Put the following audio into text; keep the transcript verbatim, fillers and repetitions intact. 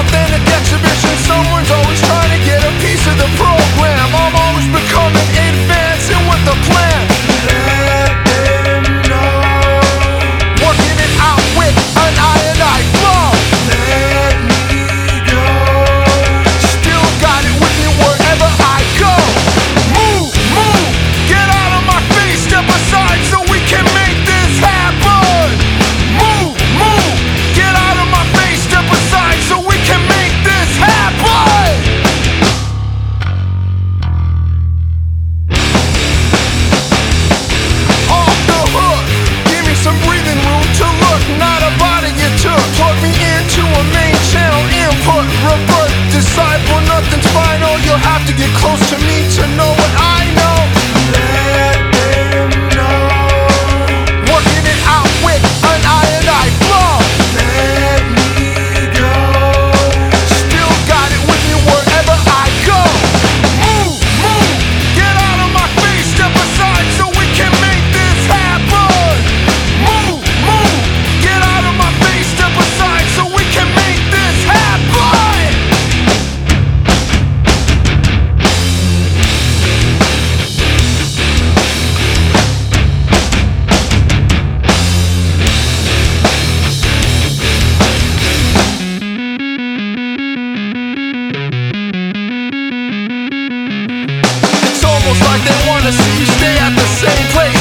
authentic exhibition. Someone's always trying to get a piece of the program. I'm always becoming advancing with the plan. Let them know. Working it out with an eye and eye flow. Let me go. Still got it with me wherever I go. Move, move, get out of my face, step aside so we can make this happen. Move, move, get out of my face, step aside so we can make this happen. Off the hook, give me some breathing room to look, not a body you took. Plug me into a main channel, input, revert, disciple, nothing's final. You'll have to get close to me to know what I know. Let them know. Working it out with an eye and eye flow. Let me go. Still got it with me wherever I go. Move, move, get out of my face, step aside so we can make this happen. Move, move, get out of my face, step aside so we can make this happen. It's almost like they wanna see you stay at the same place.